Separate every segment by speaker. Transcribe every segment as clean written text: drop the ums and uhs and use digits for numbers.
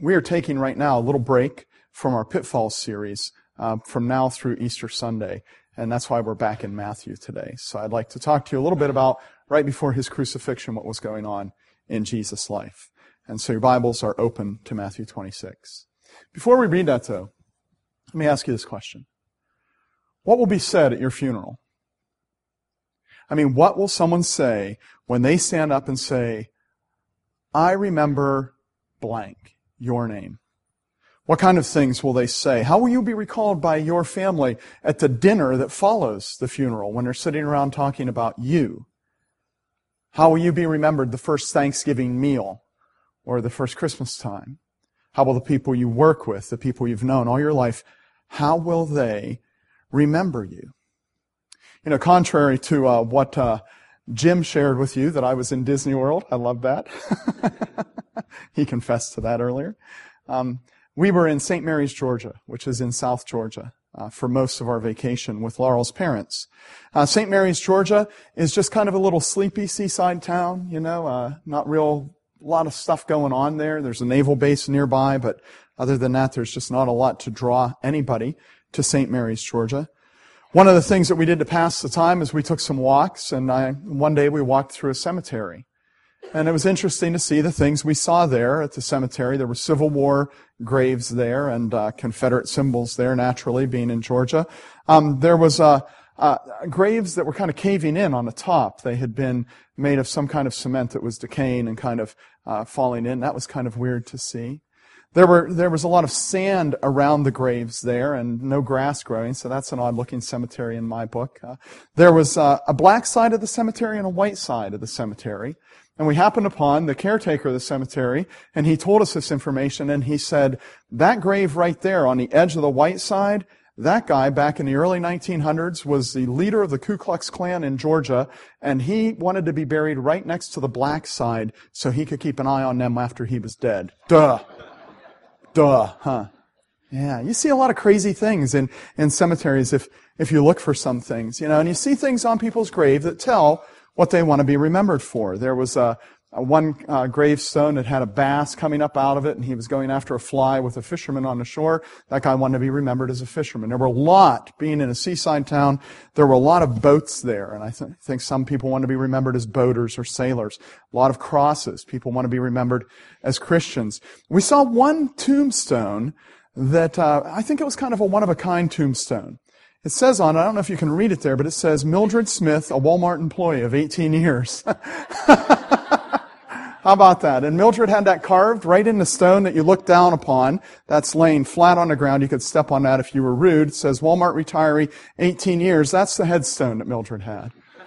Speaker 1: We are taking right now a little break from our Pitfalls series from now through Easter Sunday, and that's why we're back in Matthew today. So I'd like to talk to you a little bit about, right before his crucifixion, what was going on in Jesus' life. And so your Bibles are open to Matthew 26. Before we read that, though, let me ask you this question. What will be said at your funeral? I mean, what will someone say when they stand up and say, I remember blank, your name? What kind of things will they say? How will you be recalled by your family at the dinner that follows the funeral when they're sitting around talking about you? How will you be remembered the first Thanksgiving meal or the first Christmas time? How will the people you work with, the people you've known all your life, how will they remember you? You know, contrary to what Jim shared with you, that I was in Disney World. I love that. He confessed to that earlier. We were in St. Mary's, Georgia, which is in South Georgia, for most of our vacation with Laurel's parents. St. Mary's, Georgia is just kind of a little sleepy seaside town, you know, not real, a lot of stuff going on there. There's a naval base nearby, but other than that, there's just not a lot to draw anybody to St. Mary's, Georgia. One of the things that we did to pass the time is we took some walks, and one day we walked through a cemetery. And it was interesting to see the things we saw there at the cemetery. There were Civil War graves there and Confederate symbols there, naturally, being in Georgia. There was graves that were kind of caving in on the top. They had been made of some kind of cement that was decaying and kind of falling in. That was kind of weird to see. There was a lot of sand around the graves there and no grass growing, so that's an odd-looking cemetery in my book. There was a black side of the cemetery and a white side of the cemetery. And we happened upon the caretaker of the cemetery, and he told us this information, and he said, that grave right there on the edge of the white side, that guy back in the early 1900s was the leader of the Ku Klux Klan in Georgia, and he wanted to be buried right next to the black side so he could keep an eye on them after he was dead. Duh, huh? Yeah, you see a lot of crazy things in cemeteries if you look for some things, you know, and you see things on people's grave that tell what they want to be remembered for. There was one gravestone that had a bass coming up out of it, and he was going after a fly with a fisherman on the shore. That guy wanted to be remembered as a fisherman. There were a lot, being in a seaside town, there were a lot of boats there, and I think some people want to be remembered as boaters or sailors. A lot of crosses. People want to be remembered as Christians. We saw one tombstone that I think it was kind of a one-of-a-kind tombstone. It says on it, I don't know if you can read it there, but it says, Mildred Smith, a Walmart employee of 18 years. How about that? And Mildred had that carved right in the stone that you look down upon. That's laying flat on the ground. You could step on that if you were rude. It says, Walmart retiree, 18 years. That's the headstone that Mildred had.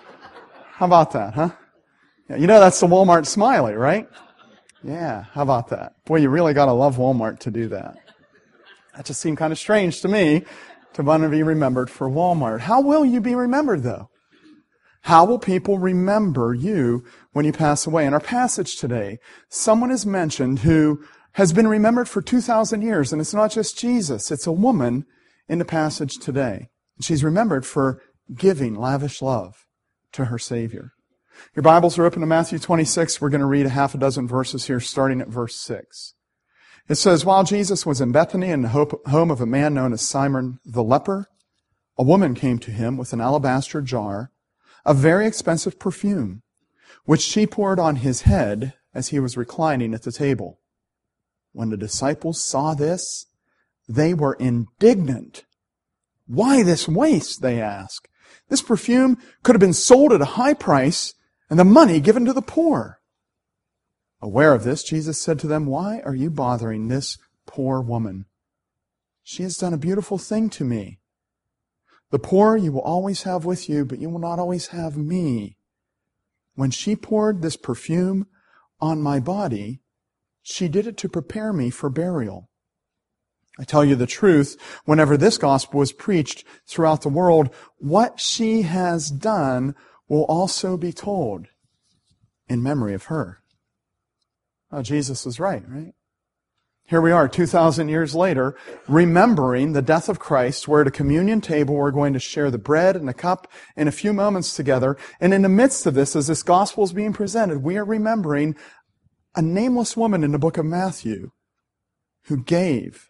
Speaker 1: How about that, huh? Yeah, you know that's the Walmart smiley, right? Yeah, how about that? Boy, you really got to love Walmart to do that. That just seemed kind of strange to me, to want to be remembered for Walmart. How will you be remembered, though? How will people remember you when you pass away? In our passage today, someone is mentioned who has been remembered for 2,000 years, and it's not just Jesus. It's a woman in the passage today. She's remembered for giving lavish love to her Savior. Your Bibles are open to Matthew 26. We're going to read a half a dozen verses here, starting at verse 6. It says, while Jesus was in Bethany in the home of a man known as Simon the leper, a woman came to him with an alabaster jar of very expensive perfume, which she poured on his head as he was reclining at the table. When the disciples saw this, they were indignant. Why this waste, they asked. This perfume could have been sold at a high price and the money given to the poor. Aware of this, Jesus said to them, why are you bothering this poor woman? She has done a beautiful thing to me. The poor you will always have with you, but you will not always have me. When she poured this perfume on my body, she did it to prepare me for burial. I tell you the truth, whenever this gospel is preached throughout the world, what she has done will also be told in memory of her. Oh, Jesus is right? Here we are 2,000 years later, remembering the death of Christ. We're at a communion table. We're going to share the bread and the cup in a few moments together. And in the midst of this, as this gospel is being presented, we are remembering a nameless woman in the book of Matthew who gave.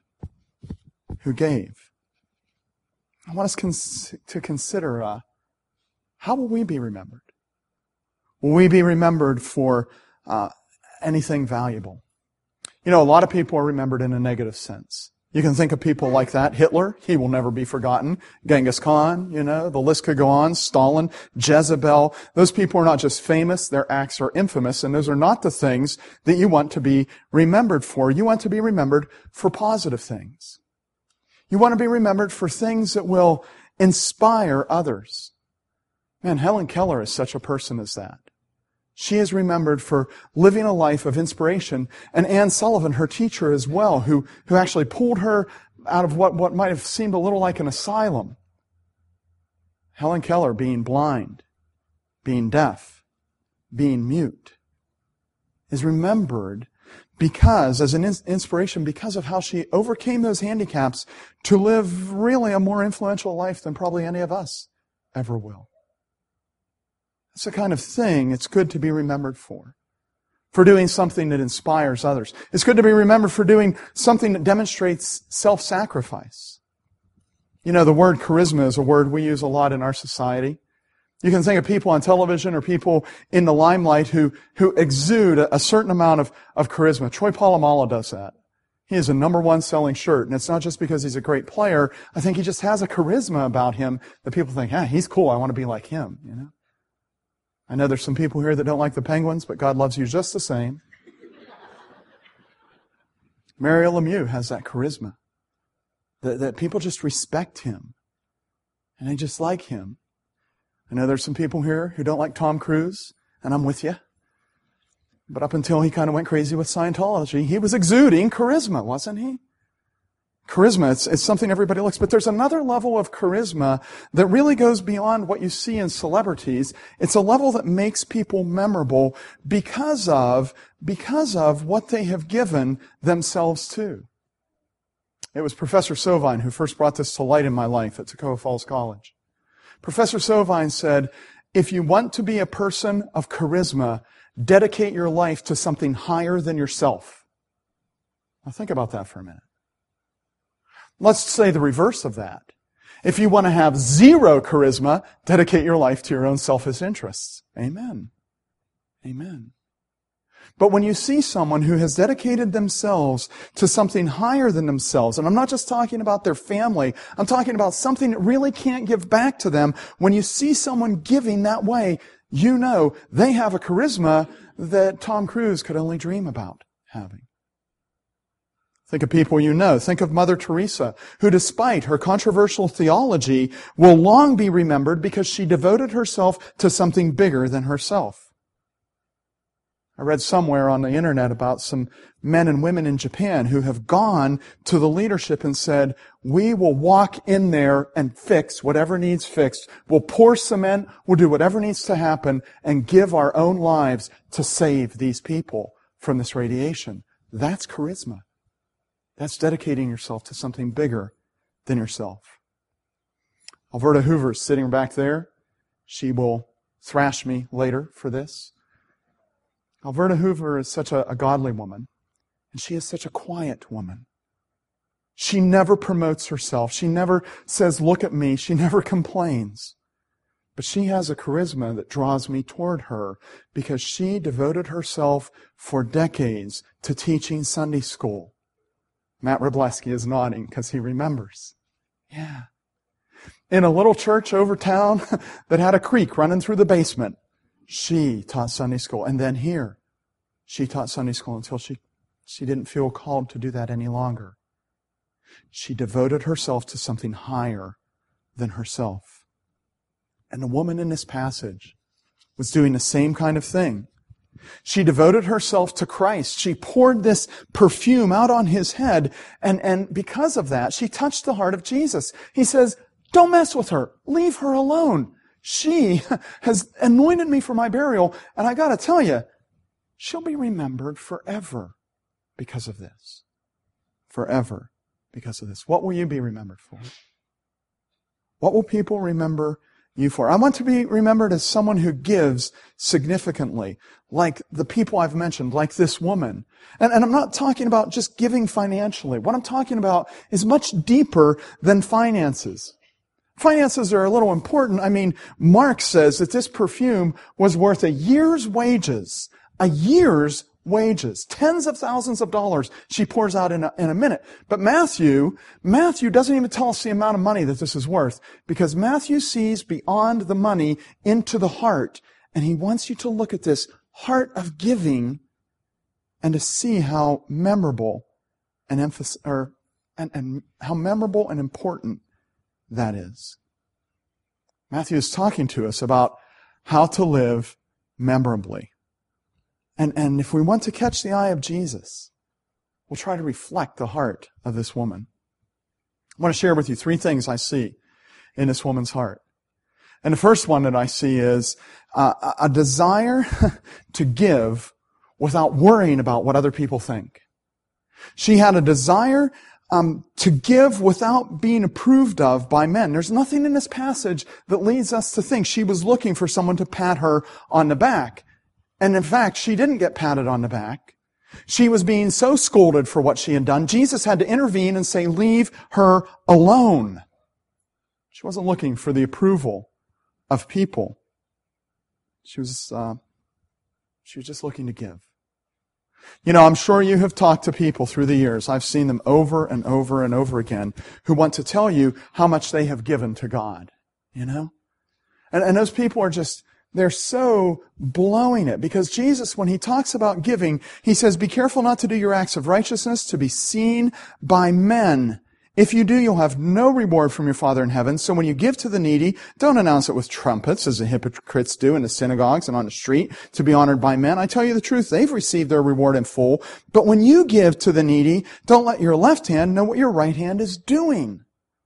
Speaker 1: I want us to consider, how will we be remembered? Will we be remembered for anything valuable? You know, a lot of people are remembered in a negative sense. You can think of people like that. Hitler, he will never be forgotten. Genghis Khan, you know, the list could go on. Stalin, Jezebel. Those people are not just famous, their acts are infamous, and those are not the things that you want to be remembered for. You want to be remembered for positive things. You want to be remembered for things that will inspire others. Man, Helen Keller is such a person as that. She is remembered for living a life of inspiration. And Anne Sullivan, her teacher as well, who actually pulled her out of what might have seemed a little like an asylum. Helen Keller being blind, being deaf, being mute, is remembered because, as an inspiration, because of how she overcame those handicaps to live really a more influential life than probably any of us ever will. That's the kind of thing it's good to be remembered for doing something that inspires others. It's good to be remembered for doing something that demonstrates self-sacrifice. You know, the word charisma is a word we use a lot in our society. You can think of people on television or people in the limelight who exude a certain amount of charisma. Troy Polamalu does that. He is a #1 selling shirt, and it's not just because he's a great player. I think he just has a charisma about him that people think, he's cool, I want to be like him, you know. I know there's some people here that don't like the Penguins, but God loves you just the same. Mario Lemieux has that charisma. That people just respect him. And they just like him. I know there's some people here who don't like Tom Cruise, and I'm with you. But up until he kind of went crazy with Scientology, he was exuding charisma, wasn't he? Charisma, it's something everybody looks, but there's another level of charisma that really goes beyond what you see in celebrities. It's a level that makes people memorable because of what they have given themselves to. It was Professor Sovine who first brought this to light in my life at Toccoa Falls College. Professor Sovine said, if you want to be a person of charisma, dedicate your life to something higher than yourself. Now think about that for a minute. Let's say the reverse of that. If you want to have zero charisma, dedicate your life to your own selfish interests. Amen. Amen. But when you see someone who has dedicated themselves to something higher than themselves, and I'm not just talking about their family, I'm talking about something that really can't give back to them. When you see someone giving that way, you know they have a charisma that Tom Cruise could only dream about having. Think of people you know. Think of Mother Teresa, who despite her controversial theology will long be remembered because she devoted herself to something bigger than herself. I read somewhere on the internet about some men and women in Japan who have gone to the leadership and said, we will walk in there and fix whatever needs fixed. We'll pour cement, we'll do whatever needs to happen, and give our own lives to save these people from this radiation. That's charisma. That's dedicating yourself to something bigger than yourself. Alberta Hoover is sitting back there. She will thrash me later for this. Alberta Hoover is such a godly woman, and she is such a quiet woman. She never promotes herself. She never says, look at me. She never complains. But she has a charisma that draws me toward her because she devoted herself for decades to teaching Sunday school. Matt Robleski is nodding because he remembers. Yeah. In a little church over town that had a creek running through the basement, she taught Sunday school. And then here, she taught Sunday school until she didn't feel called to do that any longer. She devoted herself to something higher than herself. And the woman in this passage was doing the same kind of thing. She devoted herself to Christ. She poured this perfume out on His head, and because of that, she touched the heart of Jesus. He says, don't mess with her. Leave her alone. She has anointed me for my burial, and I gotta tell you, she'll be remembered forever because of this. Forever because of this. What will you be remembered for? What will people remember you for. I want to be remembered as someone who gives significantly, like the people I've mentioned, like this woman. And I'm not talking about just giving financially. What I'm talking about is much deeper than finances. Finances are a little important. I mean, Mark says that this perfume was worth a year's wages. A year's wages. Tens of thousands of dollars she pours out in a minute. But Matthew doesn't even tell us the amount of money that this is worth, because Matthew sees beyond the money into the heart. And he wants you to look at this heart of giving and to see how memorable and how memorable and important that is. Matthew is talking to us about how to live memorably. And if we want to catch the eye of Jesus, we'll try to reflect the heart of this woman. I want to share with you 3 things I see in this woman's heart. And the first one that I see is a desire to give without worrying about what other people think. She had a desire to give without being approved of by men. There's nothing in this passage that leads us to think she was looking for someone to pat her on the back. And in fact, she didn't get patted on the back. She was being so scolded for what she had done, Jesus had to intervene and say, leave her alone. She wasn't looking for the approval of people. She was just looking to give. You know, I'm sure you have talked to people through the years. I've seen them over and over and over again who want to tell you how much they have given to God, you know? And those people are just, they're so blowing it, because Jesus, when he talks about giving, he says, be careful not to do your acts of righteousness to be seen by men. If you do, you'll have no reward from your Father in heaven. So when you give to the needy, don't announce it with trumpets, as the hypocrites do in the synagogues and on the street, to be honored by men. I tell you the truth, they've received their reward in full. But when you give to the needy, don't let your left hand know what your right hand is doing.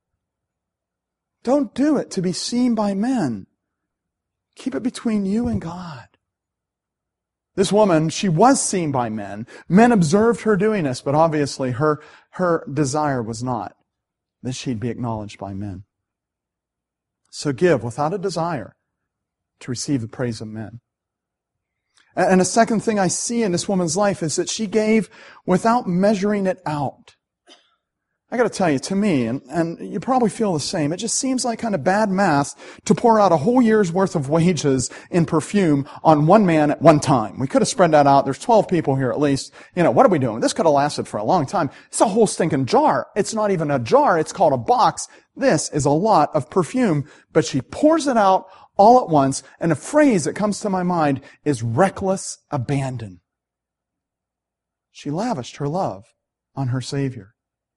Speaker 1: Don't do it to be seen by men. Keep it between you and God. This woman, she was seen by men. Men observed her doing this, but obviously her desire was not that she'd be acknowledged by men. So give without a desire to receive the praise of men. And a second thing I see in this woman's life is that she gave without measuring it out. I got to tell you, to me, and you probably feel the same, it just seems like kind of bad math to pour out a whole year's worth of wages in perfume on one man at one time. We could have spread that out. There's 12 people here at least. You know, what are we doing? This could have lasted for a long time. It's a whole stinking jar. It's not even a jar. It's called a box. This is a lot of perfume, but she pours it out all at once, and a phrase that comes to my mind is reckless abandon. She lavished her love on her Savior.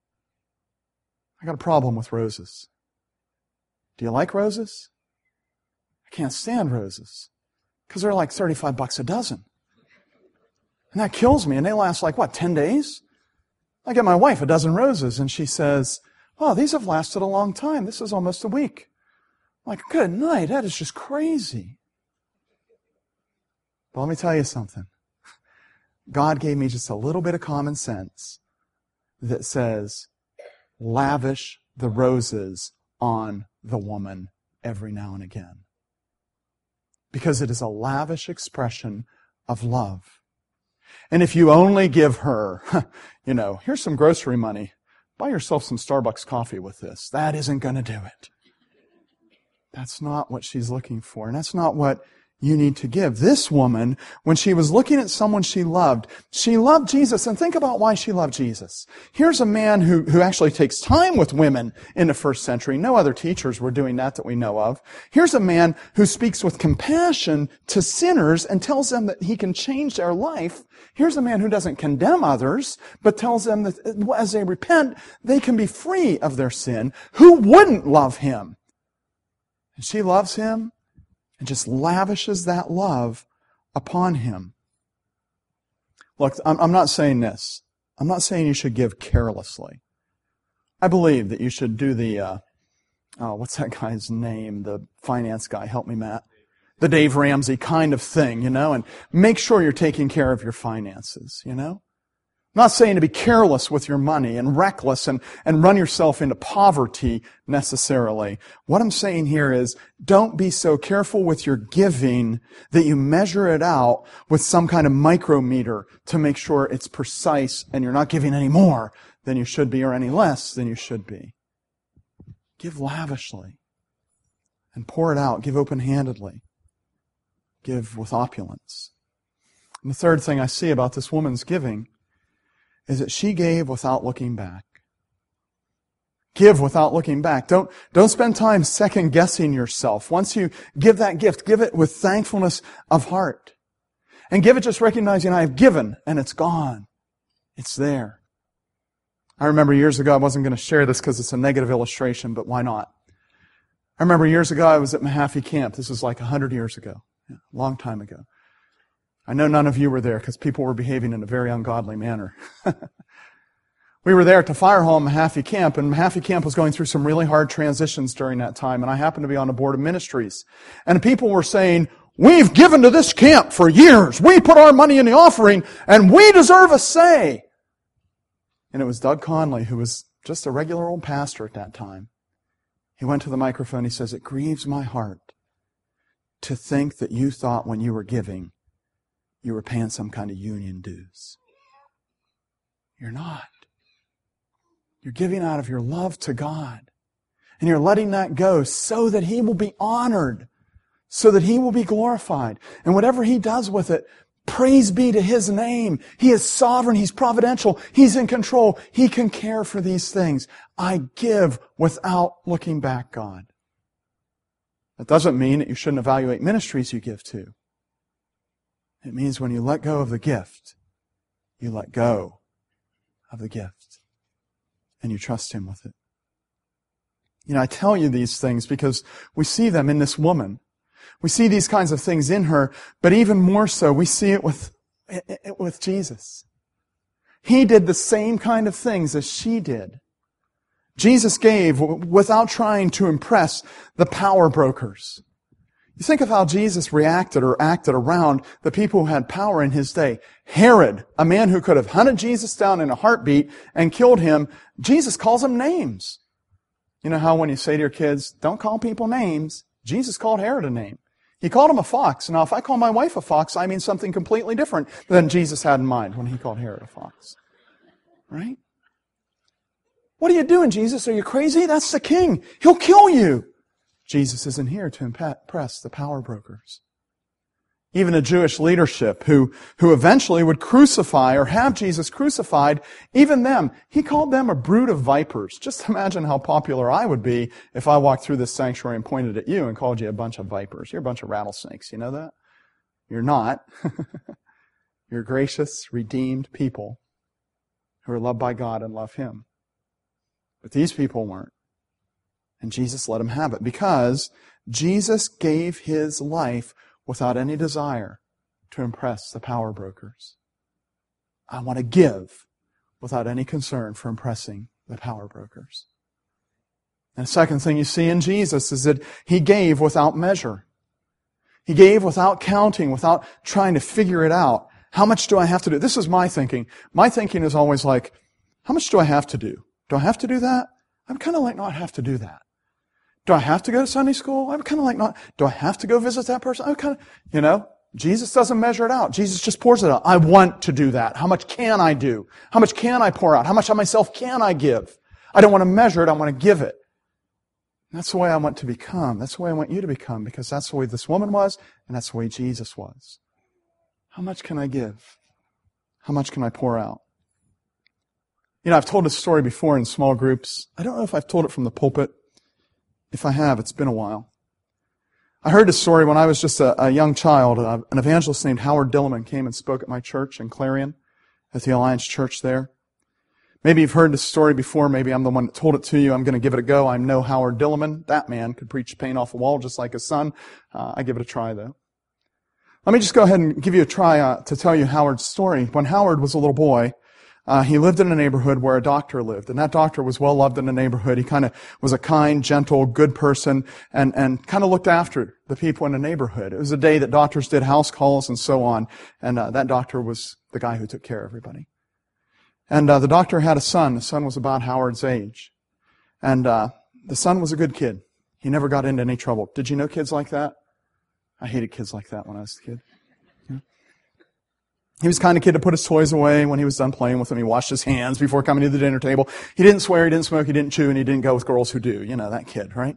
Speaker 1: I got a problem with roses. Do you like roses? I can't stand roses because they're like $35 a dozen. And that kills me. And they last like, 10 days? I get my wife a dozen roses and she says, oh, these have lasted a long time. This is almost a week. I'm like, good night. That is just crazy. But let me tell you something. God gave me just a little bit of common sense that says, lavish the roses on the woman every now and again. Because it is a lavish expression of love. And if you only give her, here's some grocery money, buy yourself some Starbucks coffee with this, that isn't going to do it. That's not what she's looking for, and that's not what you need to give. This woman, when she was looking at someone she loved Jesus. And think about why she loved Jesus. Here's a man who actually takes time with women in the first century. No other teachers were doing that we know of. Here's a man who speaks with compassion to sinners and tells them that he can change their life. Here's a man who doesn't condemn others, but tells them that as they repent, they can be free of their sin. Who wouldn't love him? And she loves him and just lavishes that love upon him. Look, I'm not saying this. I'm not saying you should give carelessly. I believe that you should do the, what's that guy's name? The finance guy. Help me, Matt. The Dave Ramsey kind of thing, and make sure you're taking care of your finances, I'm not saying to be careless with your money and reckless and run yourself into poverty necessarily. What I'm saying here is don't be so careful with your giving that you measure it out with some kind of micrometer to make sure it's precise and you're not giving any more than you should be or any less than you should be. Give lavishly and pour it out. Give open-handedly. Give with opulence. And the third thing I see about this woman's giving is that she gave without looking back. Give without looking back. Don't spend time second-guessing yourself. Once you give that gift, give it with thankfulness of heart. And give it just recognizing I have given and it's gone. It's there. I remember years ago, I wasn't going to share this because it's a negative illustration, but why not? I remember years ago, I was at Mahaffey Camp. This was like 100 years ago. A long time ago. I know none of you were there because people were behaving in a very ungodly manner. We were there at the fire hall in Mahaffey Camp, and Mahaffey Camp was going through some really hard transitions during that time, and I happened to be on the board of ministries. And people were saying, we've given to this camp for years. We put our money in the offering, and we deserve a say. And it was Doug Conley, who was just a regular old pastor at that time. He went to the microphone, he says, it grieves my heart to think that you thought when you were giving, you were paying some kind of union dues. You're not. You're giving out of your love to God. And you're letting that go so that He will be honored, so that He will be glorified. And whatever He does with it, praise be to His name. He is sovereign. He's providential. He's in control. He can care for these things. I give without looking back, God. That doesn't mean that you shouldn't evaluate ministries you give to. It means when you let go of the gift, you let go of the gift. And you trust Him with it. You know, I tell you these things because we see them in this woman. We see these kinds of things in her, but even more so, we see it with Jesus. He did the same kind of things as she did. Jesus gave without trying to impress the power brokers. You think of how Jesus reacted or acted around the people who had power in His day. Herod, a man who could have hunted Jesus down in a heartbeat and killed Him, Jesus calls him names. You know how when you say to your kids, don't call people names, Jesus called Herod a name. He called him a fox. Now, if I call my wife a fox, I mean something completely different than Jesus had in mind when He called Herod a fox. Right? What are you doing, Jesus? Are you crazy? That's the king. He'll kill you. Jesus isn't here to impress the power brokers. Even the Jewish leadership who eventually would crucify or have Jesus crucified, even them, He called them a brood of vipers. Just imagine how popular I would be if I walked through this sanctuary and pointed at you and called you a bunch of vipers. You're a bunch of rattlesnakes. You know that? You're not. You're gracious, redeemed people who are loved by God and love Him. But these people weren't. And Jesus let them have it because Jesus gave His life without any desire to impress the power brokers. I want to give without any concern for impressing the power brokers. And the second thing you see in Jesus is that He gave without measure. He gave without counting, without trying to figure it out. How much do I have to do? This is my thinking. My thinking is always like, how much do I have to do? Do I have to do that? I'm kind of like not have to do that. Do I have to go to Sunday school? I'm kind of like not. Do I have to go visit that person? I'm kind of, Jesus doesn't measure it out. Jesus just pours it out. I want to do that. How much can I do? How much can I pour out? How much of myself can I give? I don't want to measure it. I want to give it. And that's the way I want to become. That's the way I want you to become because that's the way this woman was and that's the way Jesus was. How much can I give? How much can I pour out? I've told this story before in small groups. I don't know if I've told it from the pulpit. If I have, it's been a while. I heard this story when I was just a young child. An evangelist named Howard Dilleman came and spoke at my church in Clarion, at the Alliance Church there. Maybe you've heard this story before. Maybe I'm the one that told it to you. I'm going to give it a go. I know Howard Dilleman. That man could preach paint off a wall just like his son. I give it a try, though. Let me just go ahead and give you a try to tell you Howard's story. When Howard was a little boy, he lived in a neighborhood where a doctor lived, and that doctor was well loved in the neighborhood. He kind of was a kind, gentle, good person, and kind of looked after the people in the neighborhood. It was a day that doctors did house calls and so on, and that doctor was the guy who took care of everybody. And the doctor had a son. The son was about Howard's age. And the son was a good kid. He never got into any trouble. Did you know kids like that? I hated kids like that when I was a kid. Yeah. He was the kind of kid to put his toys away when he was done playing with them. He washed his hands before coming to the dinner table. He didn't swear, he didn't smoke, he didn't chew, and he didn't go with girls who do. You know, that kid, right?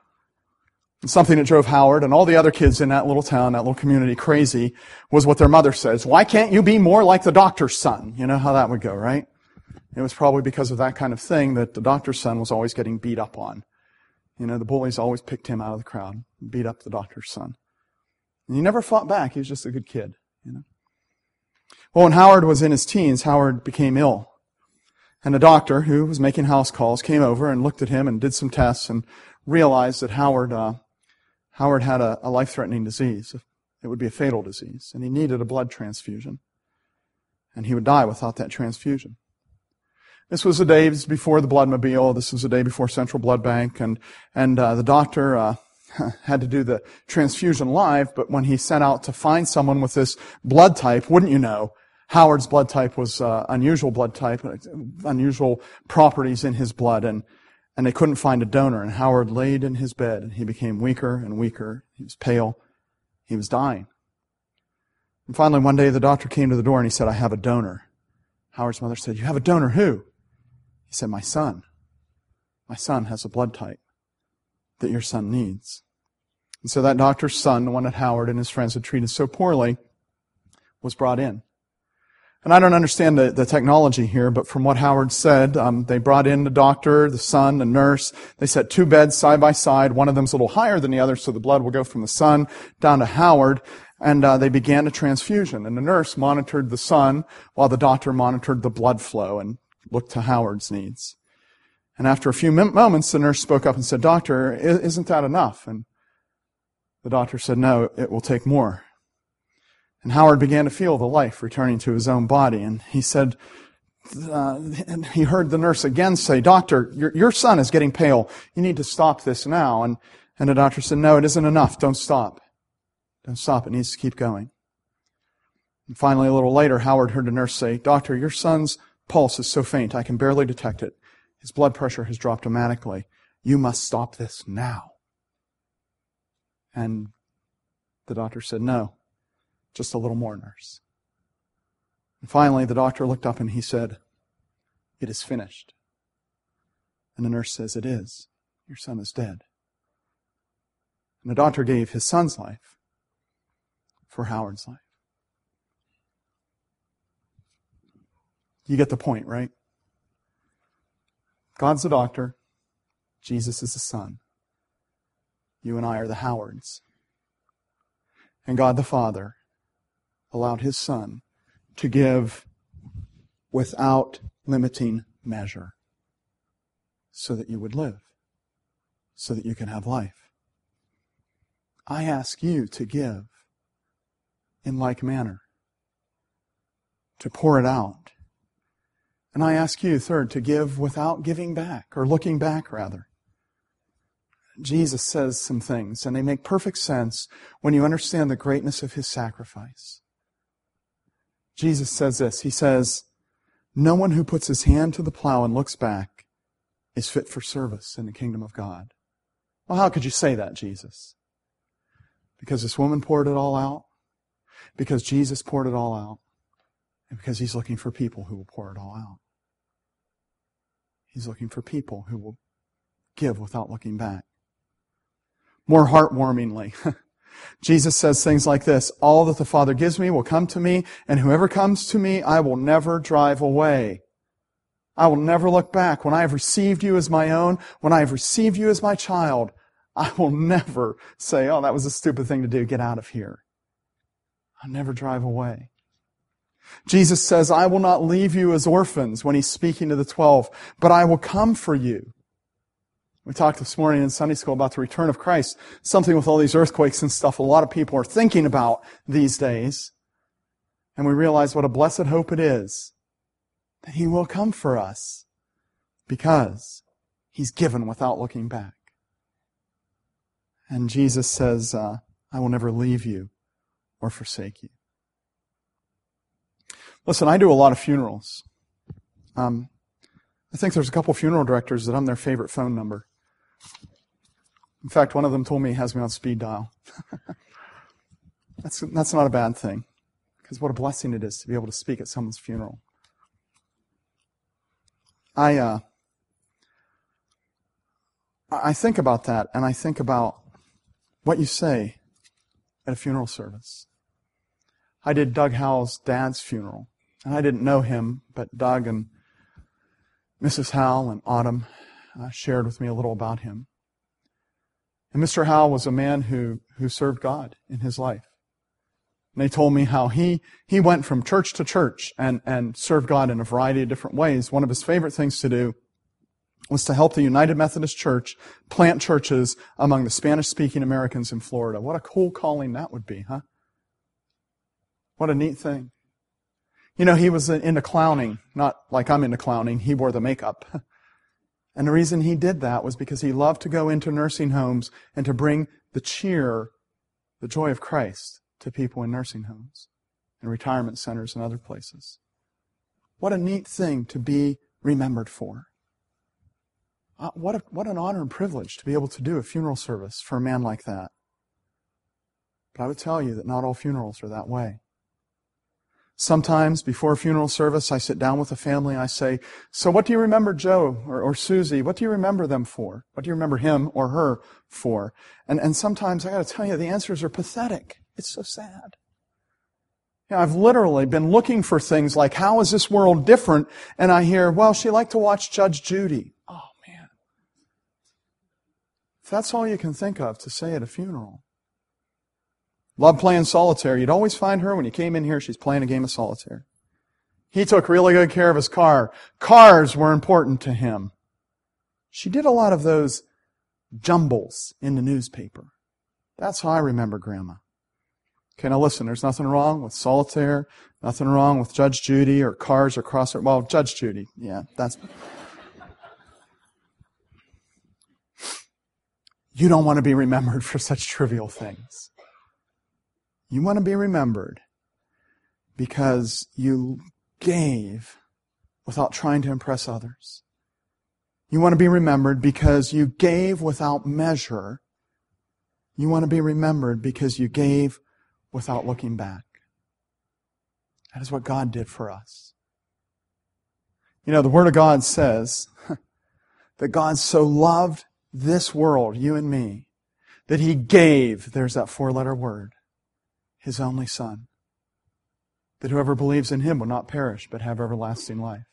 Speaker 1: And something that drove Howard and all the other kids in that little town, that little community, crazy was what their mother says. Why can't you be more like the doctor's son? You know how that would go, right? It was probably because of that kind of thing that the doctor's son was always getting beat up on. You know, the bullies always picked him out of the crowd, beat up the doctor's son. And he never fought back. He was just a good kid, you know. Well, when Howard was in his teens, Howard became ill. And a doctor who was making house calls came over and looked at him and did some tests and realized that Howard had a life-threatening disease. It would be a fatal disease. And he needed a blood transfusion. And he would die without that transfusion. This was the days before the Bloodmobile. This was the day before Central Blood Bank. And the doctor had to do the transfusion live, but when he set out to find someone with this blood type, wouldn't you know, Howard's blood type was unusual blood type, unusual properties in his blood, and they couldn't find a donor. And Howard laid in his bed, and he became weaker and weaker. He was pale. He was dying. And finally, one day, the doctor came to the door, and he said, I have a donor. Howard's mother said, you have a donor? Who? He said, my son. My son has a blood type that your son needs. And so that doctor's son, the one that Howard and his friends had treated so poorly, was brought in. And I don't understand the technology here, but from what Howard said, they brought in the doctor, the son, the nurse. They set two beds side by side. One of them's a little higher than the other, so the blood will go from the son down to Howard. And they began a transfusion. And the nurse monitored the son while the doctor monitored the blood flow and looked to Howard's needs. And after a few moments, the nurse spoke up and said, Doctor, isn't that enough? And the doctor said, no, it will take more. And Howard began to feel the life returning to his own body. And he said, and he heard the nurse again say, Doctor, your son is getting pale. You need to stop this now. And the doctor said, no, it isn't enough. Don't stop. Don't stop. It needs to keep going. And finally, a little later, Howard heard the nurse say, Doctor, your son's pulse is so faint, I can barely detect it. His blood pressure has dropped dramatically. You must stop this now. And the doctor said, no, just a little more, nurse. And finally, the doctor looked up and he said, it is finished. And the nurse says, it is. Your son is dead. And the doctor gave his son's life for Howard's life. You get the point, right? God's the doctor. Jesus is the son. You and I are the Howards. And God the Father allowed His Son to give without limiting measure so that you would live, so that you can have life. I ask you to give in like manner, to pour it out. And I ask you, third, to give without giving back, or looking back, rather. Jesus says some things, and they make perfect sense when you understand the greatness of His sacrifice. Jesus says this. He says, no one who puts his hand to the plow and looks back is fit for service in the kingdom of God. Well, how could you say that, Jesus? Because this woman poured it all out, because Jesus poured it all out, and because He's looking for people who will pour it all out. He's looking for people who will give without looking back. More heartwarmingly, Jesus says things like this, all that the Father gives me will come to me, and whoever comes to me, I will never drive away. I will never look back. When I have received you as my own, when I have received you as my child, I will never say, oh, that was a stupid thing to do, get out of here. I'll never drive away. Jesus says, I will not leave you as orphans when He's speaking to the 12, but I will come for you. We talked this morning in Sunday school about the return of Christ, something with all these earthquakes and stuff a lot of people are thinking about these days. And we realize what a blessed hope it is that He will come for us because He's given without looking back. And Jesus says, I will never leave you or forsake you. Listen, I do a lot of funerals. I think there's a couple funeral directors that I'm their favorite phone number. In fact, one of them told me he has me on speed dial. That's not a bad thing, because what a blessing it is to be able to speak at someone's funeral. I think about that, and I think about what you say at a funeral service. I did Doug Howell's dad's funeral, and I didn't know him, but Doug and Mrs. Howell and Autumn shared with me a little about him. And Mr. Howell was a man who served God in his life. And they told me how he went from church to church and served God in a variety of different ways. One of his favorite things to do was to help the United Methodist Church plant churches among the Spanish-speaking Americans in Florida. What a cool calling that would be, huh? What a neat thing. You know, he was into clowning, not like I'm into clowning. He wore the makeup. And the reason he did that was because he loved to go into nursing homes and to bring the cheer, the joy of Christ to people in nursing homes and retirement centers and other places. What a neat thing to be remembered for. What an honor and privilege to be able to do a funeral service for a man like that. But I would tell you that not all funerals are that way. Sometimes before a funeral service, I sit down with the family and I say, so what do you remember Joe or Susie? What do you remember them for? What do you remember him or her for? And sometimes I got to tell you, the answers are pathetic. It's so sad. You know, I've literally been looking for things like, how is this world different? And I hear, well, she liked to watch Judge Judy. Oh, man. If that's all you can think of to say at a funeral. Loved playing solitaire. You'd always find her when you came in here, she's playing a game of solitaire. He took really good care of his car. Cars were important to him. She did a lot of those jumbles in the newspaper. That's how I remember Grandma. Okay, now listen, there's nothing wrong with solitaire, nothing wrong with Judge Judy or Cars or Crossword. Well, Judge Judy, yeah, that's... You don't want to be remembered for such trivial things. You want to be remembered because you gave without trying to impress others. You want to be remembered because you gave without measure. You want to be remembered because you gave without looking back. That is what God did for us. You know, the Word of God says that God so loved this world, you and me, that He gave, there's that 4-letter word, His only Son, that whoever believes in Him will not perish but have everlasting life.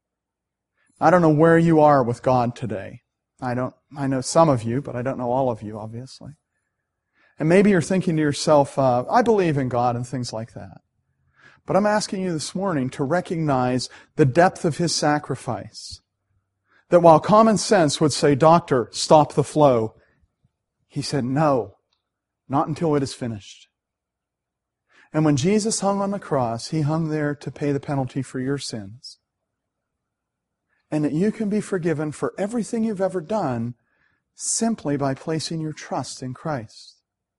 Speaker 1: I don't know where you are with God today. I know some of you, but I don't know all of you, obviously. And maybe you're thinking to yourself, I believe in God and things like that. But I'm asking you this morning to recognize the depth of His sacrifice. That while common sense would say, doctor, stop the flow, He said, no, not until it is finished. And when Jesus hung on the cross, He hung there to pay the penalty for your sins. And that you can be forgiven for everything you've ever done simply by placing your trust in Christ.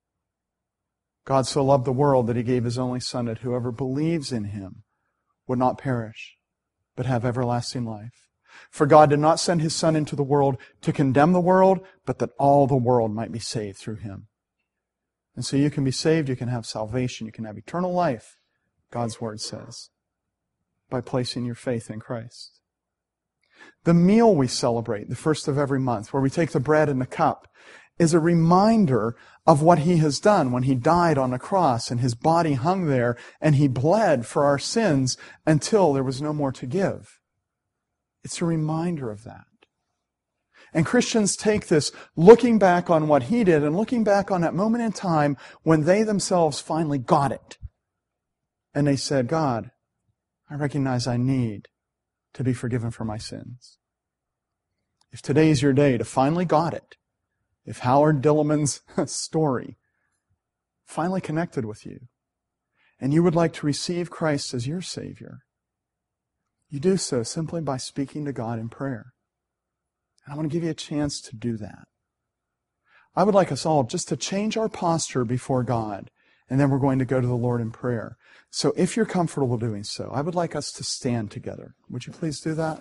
Speaker 1: God so loved the world that He gave His only Son, that whoever believes in Him would not perish, but have everlasting life. For God did not send His Son into the world to condemn the world, but that all the world might be saved through Him. And so you can be saved, you can have salvation, you can have eternal life, God's Word says, by placing your faith in Christ. The meal we celebrate, the first of every month, where we take the bread and the cup, is a reminder of what He has done when He died on the cross and His body hung there and He bled for our sins until there was no more to give. It's a reminder of that. And Christians take this, looking back on what He did and looking back on that moment in time when they themselves finally got it. And they said, God, I recognize I need to be forgiven for my sins. If today is your day to finally got it, if Howard Dilliman's story finally connected with you, and you would like to receive Christ as your Savior, you do so simply by speaking to God in prayer. And I want to give you a chance to do that. I would like us all just to change our posture before God and then we're going to go to the Lord in prayer. So if you're comfortable doing so, I would like us to stand together. Would you please do that?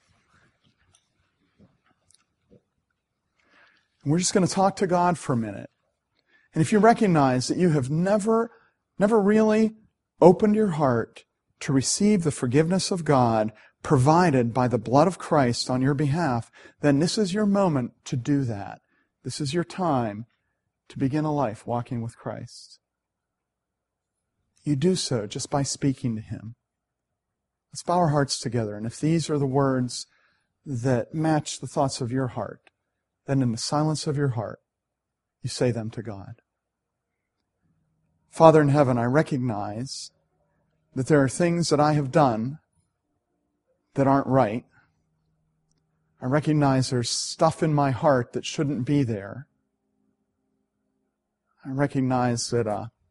Speaker 1: And we're just going to talk to God for a minute. And if you recognize that you have never really opened your heart to receive the forgiveness of God provided by the blood of Christ on your behalf, then this is your moment to do that. This is your time to begin a life walking with Christ. You do so just by speaking to Him. Let's bow our hearts together, and if these are the words that match the thoughts of your heart, then in the silence of your heart, you say them to God. Father in heaven, I recognize that there are things that I have done that aren't right. I recognize there's stuff in my heart that shouldn't be there. I recognize that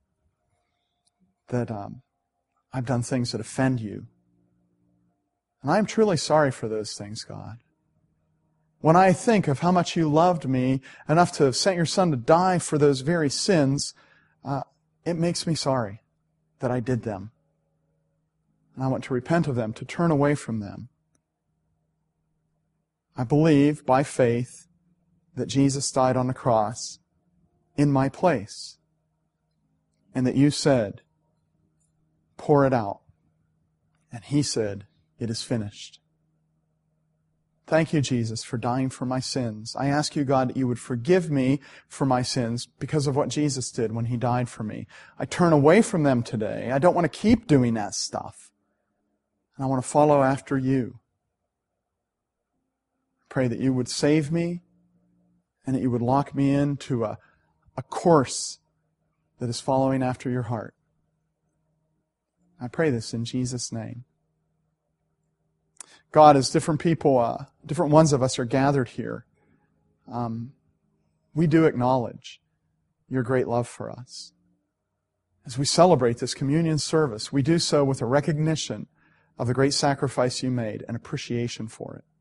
Speaker 1: I've done things that offend you. And I am truly sorry for those things, God. When I think of how much you loved me enough to have sent your Son to die for those very sins, it makes me sorry that I did them. And I want to repent of them, to turn away from them. I believe by faith that Jesus died on the cross in my place, and that you said, pour it out. And He said, it is finished. Thank you, Jesus, for dying for my sins. I ask you, God, that you would forgive me for my sins because of what Jesus did when He died for me. I turn away from them today. I don't want to keep doing that stuff. And I want to follow after you. Pray that you would save me and that you would lock me into a course that is following after your heart. I pray this in Jesus' name. God, as different people, different ones of us are gathered here, we do acknowledge your great love for us. As we celebrate this communion service, we do so with a recognition of the great sacrifice you made and appreciation for it.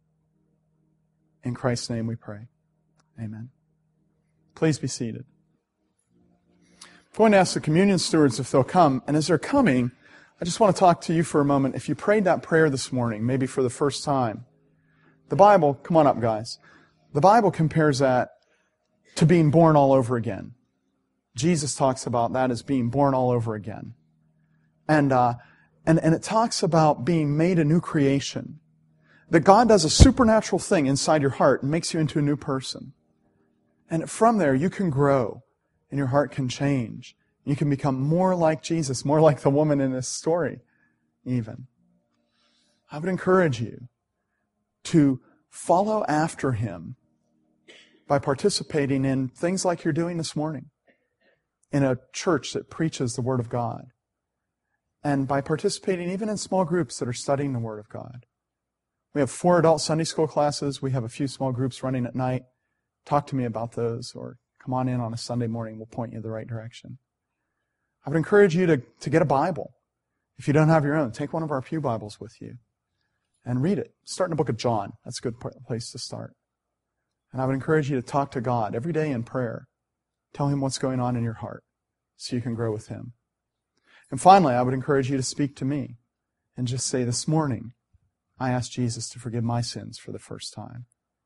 Speaker 1: In Christ's name we pray. Amen. Please be seated. I'm going to ask the communion stewards if they'll come, and as they're coming, I just want to talk to you for a moment. If you prayed that prayer this morning, maybe for the first time, the Bible, come on up, guys. The Bible compares that to being born all over again. Jesus talks about that as being born all over again. And it talks about being made a new creation. That God does a supernatural thing inside your heart and makes you into a new person. And from there, you can grow, and your heart can change. You can become more like Jesus, more like the woman in this story, even. I would encourage you to follow after Him by participating in things like you're doing this morning, in a church that preaches the Word of God, and by participating even in small groups that are studying the Word of God. We have 4 adult Sunday school classes. We have a few small groups running at night. Talk to me about those, or come on in on a Sunday morning. We'll point you in the right direction. I would encourage you to get a Bible. If you don't have your own, take one of our pew Bibles with you and read it. Start in the book of John. That's a good place to start. And I would encourage you to talk to God every day in prayer. Tell Him what's going on in your heart so you can grow with Him. And finally, I would encourage you to speak to me and just say, this morning, I asked Jesus to forgive my sins for the first time.